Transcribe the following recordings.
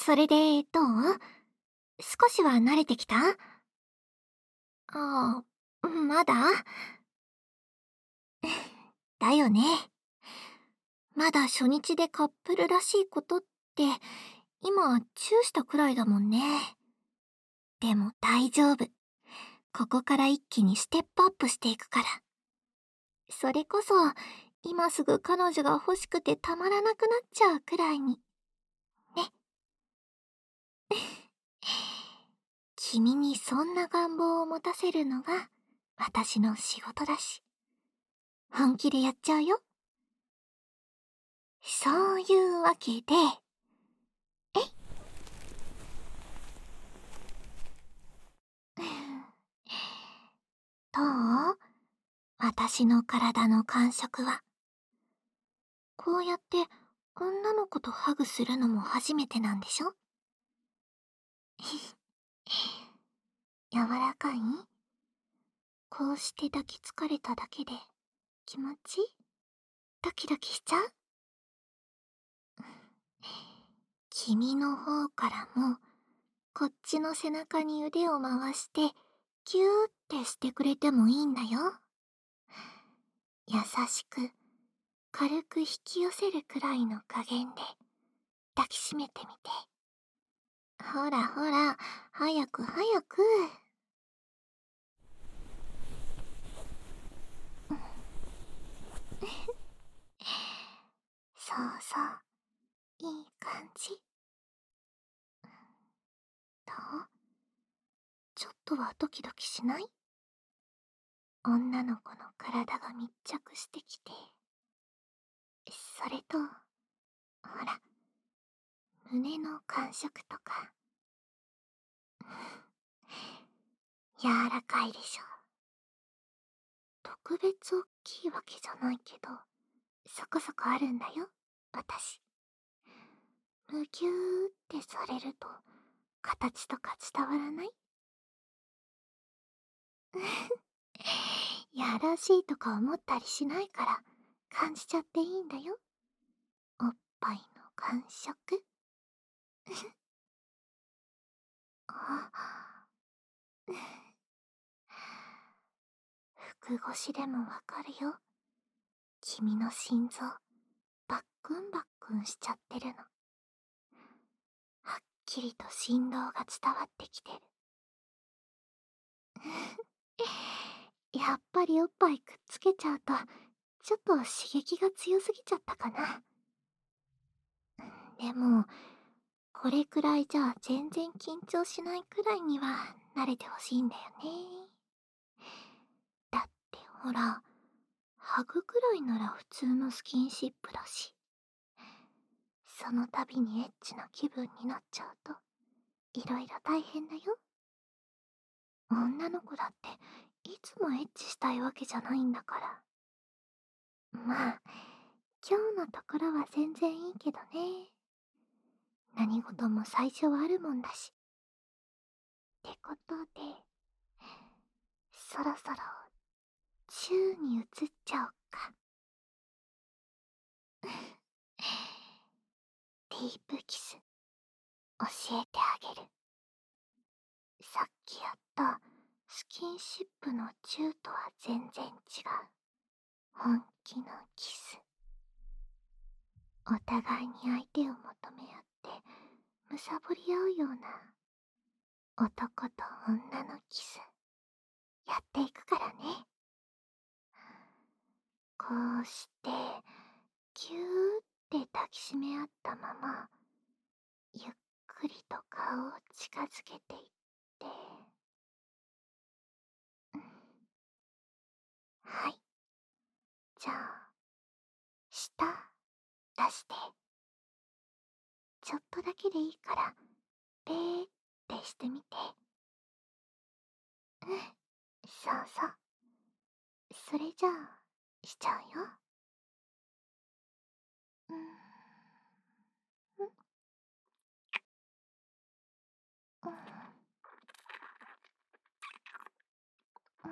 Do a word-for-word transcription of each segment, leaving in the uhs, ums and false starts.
それで、どう？少しは慣れてきた？ああ、まだ？だよね。まだ初日でカップルらしいことって、今、チューしたくらいだもんね。でも大丈夫。ここから一気にステップアップしていくから。それこそ、今すぐ彼女が欲しくてたまらなくなっちゃうくらいに。ね。君にそんな願望を持たせるのが私の仕事だし。本気でやっちゃうよ。そういうわけで、えい。どう？私の体の感触は。こうやって女の子とハグするのも初めてなんでしょ？柔らかい？こうして抱きつかれただけで気持ちドキドキしちゃう？君の方からもこっちの背中に腕を回してキューってしてくれてもいいんだよ。優しく軽く引き寄せるくらいの加減で抱きしめてみて。ほらほら、早く早く。そうそう、いい感じ。どう？ちょっとはドキドキしない？女の子の体が密着してきて、それと、ほら、胸の感触とか、柔らかいでしょ。特別大きいわけじゃないけど、そこそこあるんだよ、私。むぎゅーってされると、形とか伝わらない？やらしいとか思ったりしないから、感じちゃっていいんだよ。おっぱいの感触。あ、服越しでもわかるよ。君の心臓、バックンバックンしちゃってるの。はっきりと振動が伝わってきてる。やっぱりおっぱいくっつけちゃうと、ちょっと刺激が強すぎちゃったかな。でも、これくらいじゃ全然緊張しないくらいには慣れてほしいんだよね。だってほら、ハグくらいなら普通のスキンシップだし。その度にエッチな気分になっちゃうと、いろいろ大変だよ。女の子だっていつもエッチしたいわけじゃないんだから。まあ、今日のところは全然いいけどね。何事も最初はあるもんだし。ってことで、そろそろチューに移っちゃおっか。ディープキス教えてあげる。さっきやったスキンシップのチューとは全然違う本気のキス。お互いに相手を求め合ってむさぼり合うような男と女のキスやっていくからね。こうしてぎゅーって抱きしめ合ったまま、ゆっくりと顔を近づけていって、はい、じゃあ舌出して。ちょっとだけでいいからペーってしてみて。うん、そうそう。それじゃあしちゃうよ。うん、うん、うん、うん、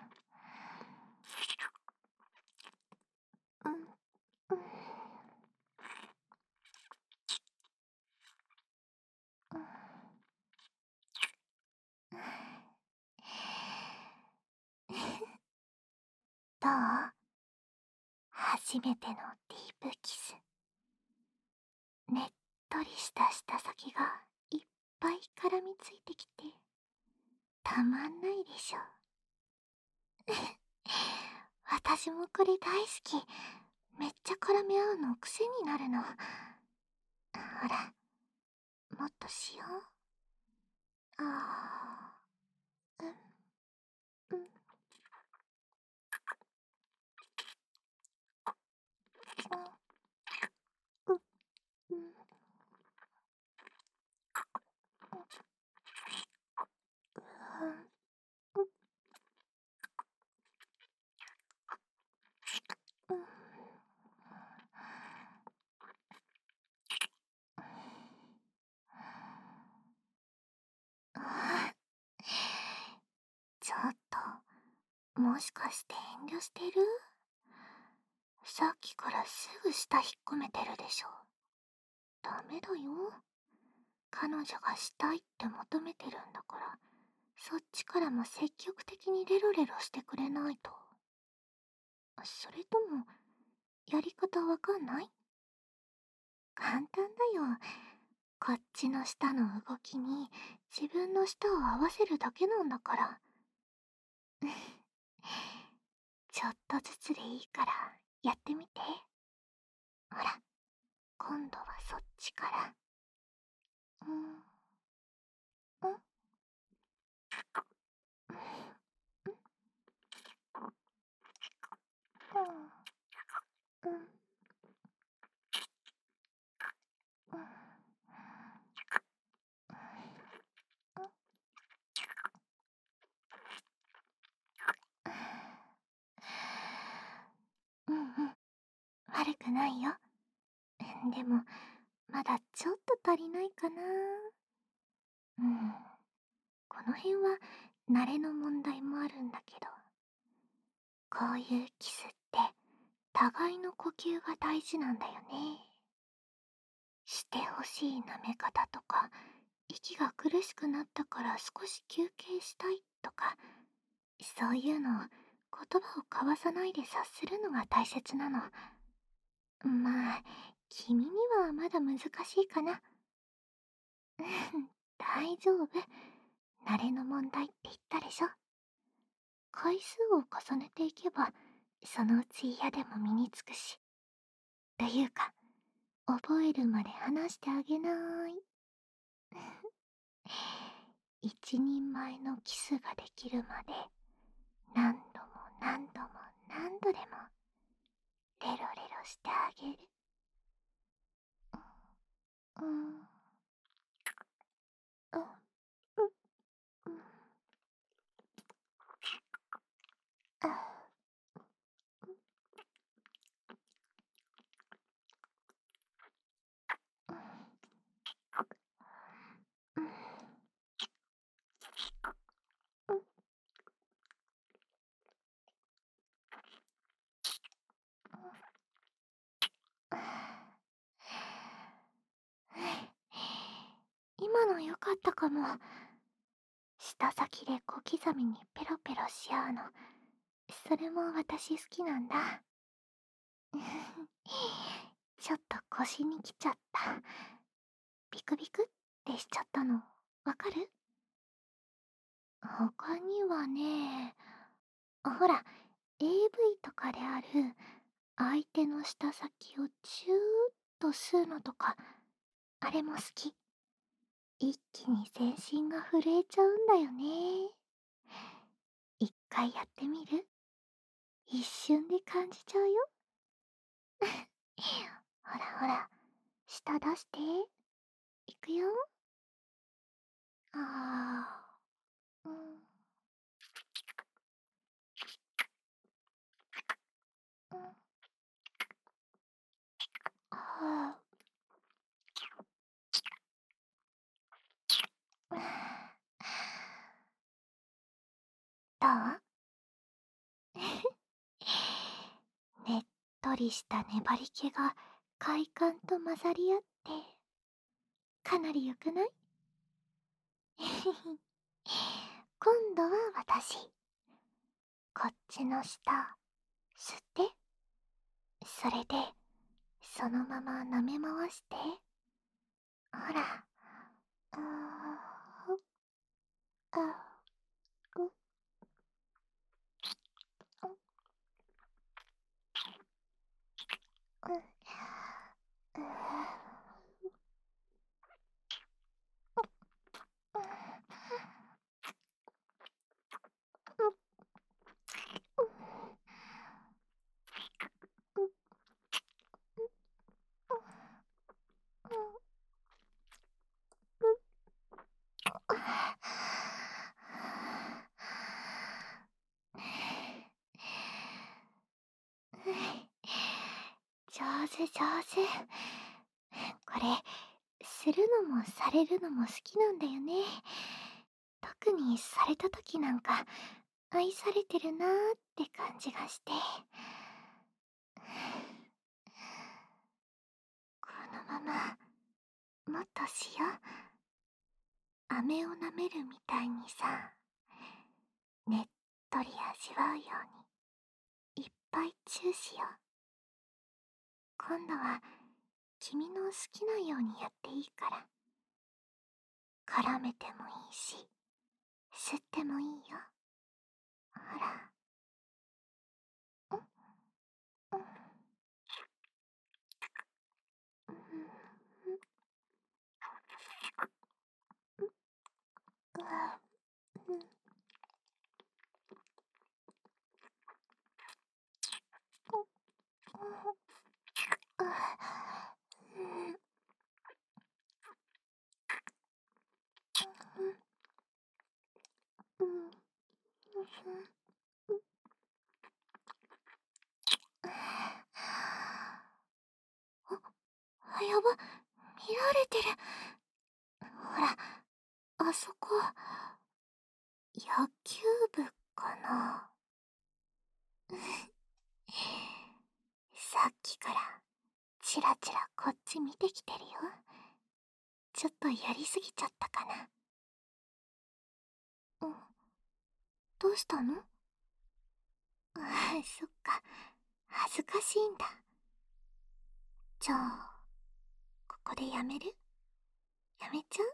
うん、うん。 初めてのディープキス。ねっとりした舌先がいっぱい絡みついてきて、たまんないでしょ。私もこれ大好き。めっちゃ絡み合うの癖になるの。ほら、もっとしよう。ああ、うん、うん、うん、うん、うん、うん、ちょっと、もしかして遠慮してる？さっきからすぐ舌引っ込めてるでしょ。ダメだよ。彼女がしたいって求めてるんだから、そっちからも積極的にレロレロしてくれないと。それとも、やり方わかんない？簡単だよ。こっちの舌の動きに自分の舌を合わせるだけなんだから。ちょっとずつでいいからやってみて。ほら、今度はそっちから。うん、うん、うん、うん、うん、うん。うんうん、悪くないよ。でも、まだちょっと足りないかな。うん、この辺は慣れの問題もあるんだけど、こういうキスって互いの呼吸が大事なんだよね。してほしい舐め方とか、息が苦しくなったから少し休憩したいとか、そういうのを言葉を交わさないで察するのが大切なの。まあ、君にはまだ難しいかな。大丈夫。慣れの問題って言ったでしょ。回数を重ねていけば、そのうち嫌でも身につくし。というか、覚えるまで話してあげない。一人前のキスができるまで、何度も何度も何度でも、レロレロしてあげる。うん、うん、うん、うん、あ、うん、うん、今の良かったかも。舌先で小刻みにペロペロし合うの。それも私好きなんだ。ちょっと腰に来ちゃった。ビクビクってしちゃったの、わかる？他にはね、ほら、エーブイ とかである相手の舌先をチューッと吸うのとか、あれも好き。一気に全身が震えちゃうんだよね。一回やってみる？一瞬で感じちゃうよ。ほらほら、舌出して。いくよ。あー、うん、うん、あー、どう？ねっとりした粘り気が快感と混ざり合って、かなり良くない？今度は私。こっちの舌、吸って、 それで、そのまま舐め回して。ほら。うーん。あ、う、う、う、う、上手上手。これ、するのもされるのも好きなんだよね。特にされた時なんか、愛されてるなーって感じがして。このまま、もっとしよう。飴を舐めるみたいにさ、ねっとり味わうように、いっぱいチューしよう。今度は、君の好きなようにやっていいから。絡めてもいいし、吸ってもいいよ。ほら。うん、うん、うん、うん、うん、うん、うん、あ、やば、見られてる。ほら、あそこ、野球部かな。さっきから、チラチラこっち見てきてるよ。ちょっとやりすぎちゃったかな。うん、どうしたの？ああ、そっか。恥ずかしいんだ。じゃあ、ここでやめる？やめちゃう？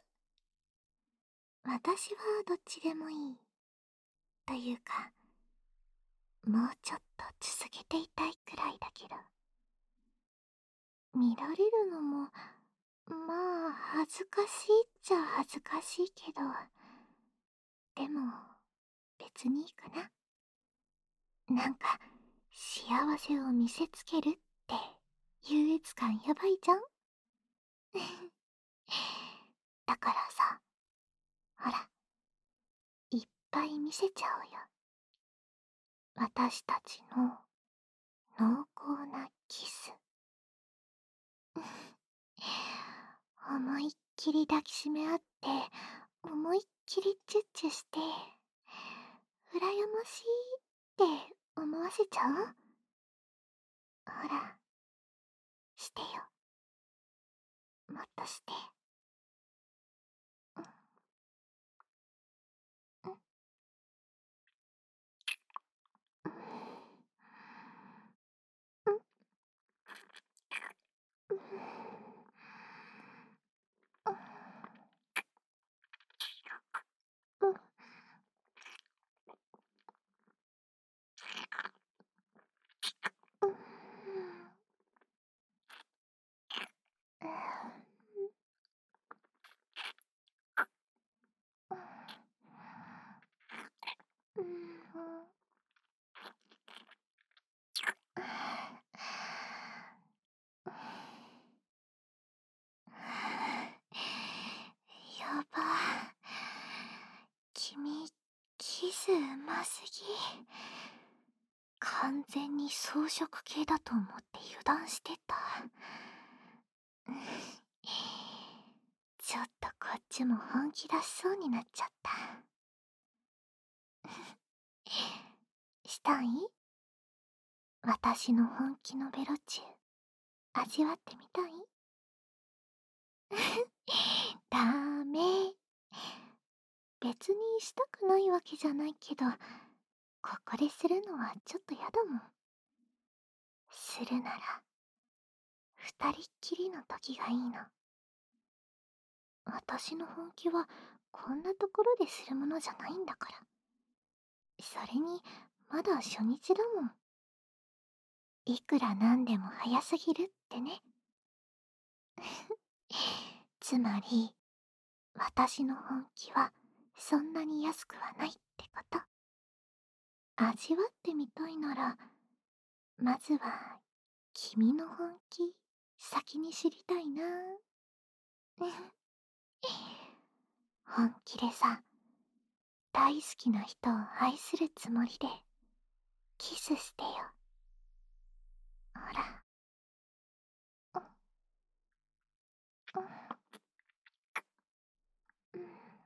私はどっちでもいい。というか、もうちょっと続けていたいくらいだけど。見られるのも、まあ、恥ずかしいっちゃ恥ずかしいけど、でも、別にいいかな。なんか、幸せを見せつけるって優越感やばいじゃん。だからさ、ほら、いっぱい見せちゃおうよ。私たちの濃厚なキス。思いっきり抱きしめ合って、思いっきりチュッチュして、羨ましいって思わせちゃう？ほら、してよ。もっとして。うん、うん、うん、うん、うん、うん、うん、やば。君、キスうますぎ。完全に草食系だと思って油断してた。ちょっとこっちも本気出しそうになっちゃった。したい？私の本気のベロチュー、味わってみたい？ダメ。別にしたくないわけじゃないけど、ここでするのはちょっとやだもん。 するなら、二人っきりの時がいいの。私の本気はこんなところでするものじゃないんだから。それに、まだ初日だもん。いくらなんでも早すぎるってね。つまり、私の本気はそんなに安くはないってこと。味わってみたいなら、まずは君の本気先に知りたいな。本気でさ、大好きな人を愛するつもりでキスしてよ。ほら。うん、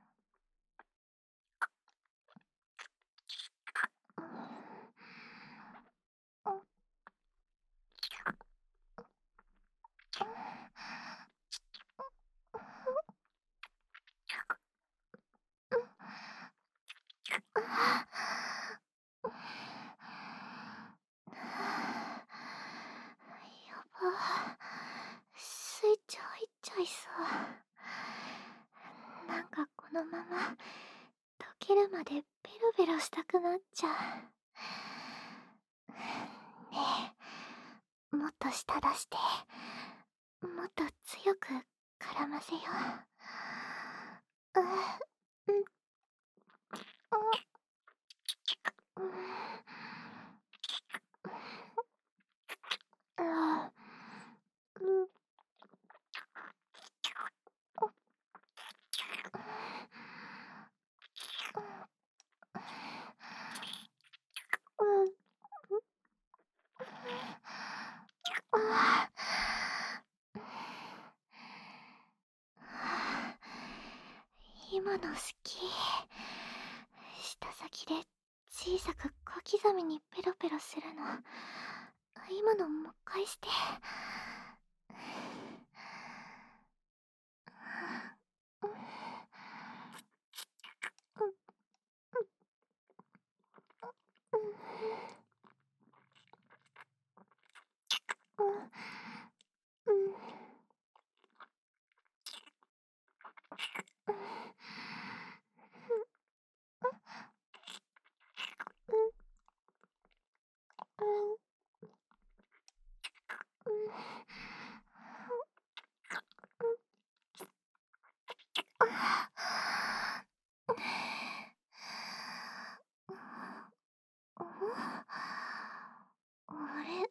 やば、スイッチ入っちゃいそう。なんかこのまま溶けるまでベロベロしたくなっちゃう。ねえ、もっと舌出して、もっと強く絡ませよう。うん、うん、うん、うん、うん、うん、ああ、今の好き。舌先で小さく小刻みにペロペロするの。今のもう一回して。あれ、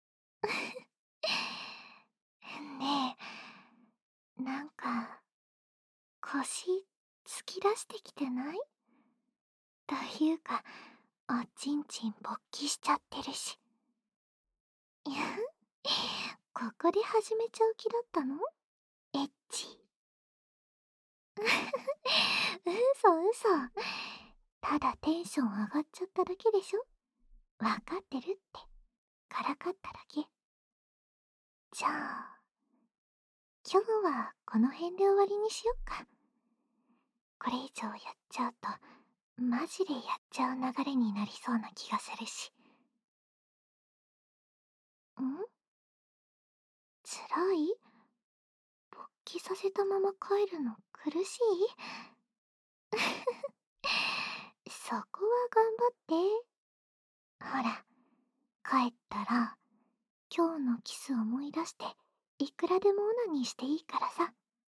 ねえ、なんか腰突き出してきてない？というか、おちんちん勃起しちゃってるし。いや、ここで始めちゃう気だったの？エッチ。嘘嘘。ただテンション上がっちゃっただけでしょ。わかってるって。からかっただけ。じゃあ、今日はこの辺で終わりにしよっか。これ以上やっちゃうと、マジでやっちゃう流れになりそうな気がするし。ん？辛い？勃起させたまま帰るの苦しい？そこは頑張って。ほら、帰ったら、今日のキス思い出して、いくらでもオナニーしていいからさ。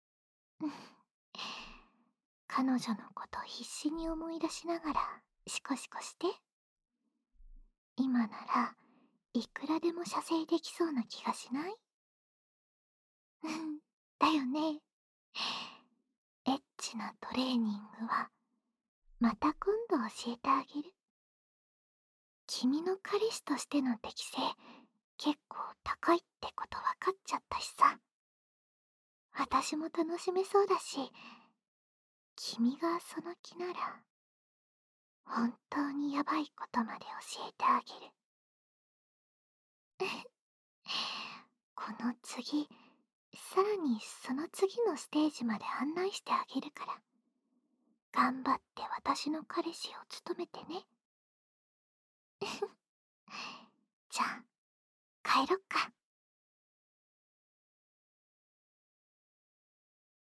彼女のこと必死に思い出しながら、シコシコして。今なら、いくらでも射精できそうな気がしない？だよね。エッチなトレーニングは、また今度教えてあげる。君の彼氏としての適性、結構高いってこと分かっちゃったしさ。私も楽しめそうだし、君がその気なら、本当にヤバいことまで教えてあげる。この次、さらにその次のステージまで案内してあげるから、頑張って私の彼氏を務めてね。じゃあ、 帰ろっか。